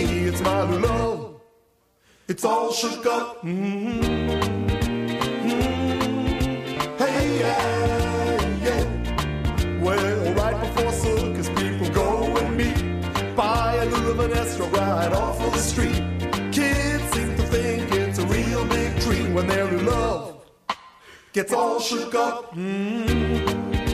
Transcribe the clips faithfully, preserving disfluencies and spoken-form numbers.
me, it's my new love. It's all shook up. Mm-hmm. Mm-hmm. Hey, yeah, yeah. Well, right before circus people go and meet, buy a little Vanessa right off of the street. Kids seem to think it's a real big treat when their new love gets all shook up. Mm-hmm.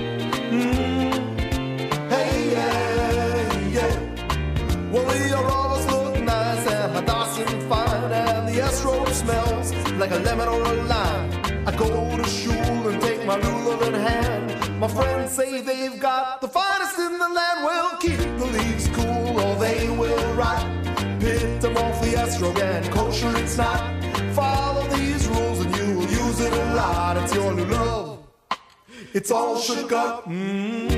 Mm-hmm. Hey, yeah, yeah. Well, the aromas look nice and my Dawson fine, and the S-robe smells like a lemon or a lime. I go to shul and take my new love in hand. My friends say they've got the finest in the land. Well, keep the leaves cool or they will rot. Pit them off the estrogen, kosher it's not. Follow these rules and you will use it a lot. It's your new love. It's all shook up. Mm-hmm.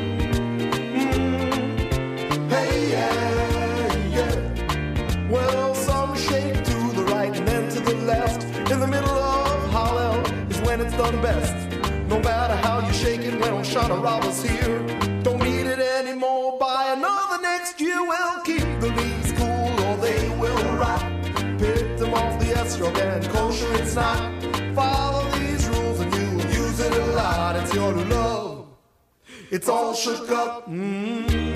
Mm-hmm. Hey, yeah, yeah. Well, some shake to the right and then to the left. In the middle of Hallel is when it's done best. No matter how you shake it when Oshana Rabbah's here. Don't need it anymore, buy another next year. Well, keep the leaves cool or they will rot. Pick them off the estrogen, kosher it's not. Follow these rules and you will use it a lot. It's your new love. It's all shook up. Mm-hmm.